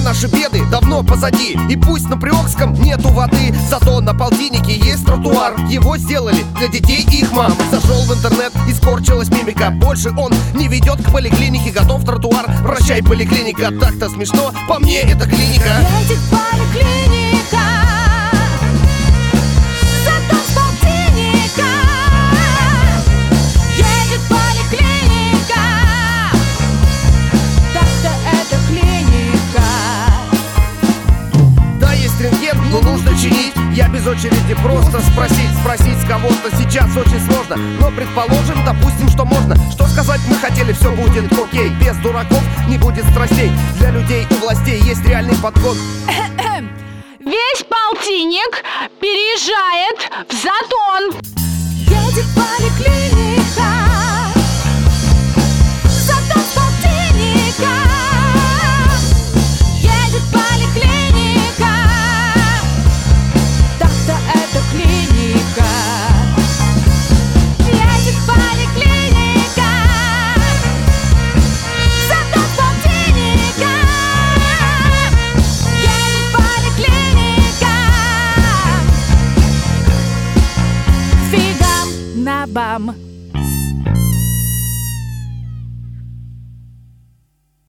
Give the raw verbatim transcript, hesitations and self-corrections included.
наши беды давно позади. И пусть на Приокском нету воды, зато на полтиннике есть тротуар. Его сделали для детей и их мам. Зашел в интернет и скорчилась мимика. Больше он не ведет к поликлинике. Готов тротуар, прощай, поликлиника. Так-то смешно, по мне это клиника. Едет поликлиника, зато с полтинника. Едет поликлиника, так-то это клиника. Да, есть рентген, но нужно чинить. Я без очереди просто спросить. Спросить с кого-то сейчас очень сложно, но предположим, допустим, что можно. Что сказать мы хотели, все будет окей. Без дураков не будет страстей. Для людей у властей есть реальный подход. Весь полтинник переезжает в Затон. Едет поликлиника, зато с полтинника. Едет поликлиника, так-то это клиника. Едет поликлиника, зато с полтинника. Едет поликлиника. Фигам на бам.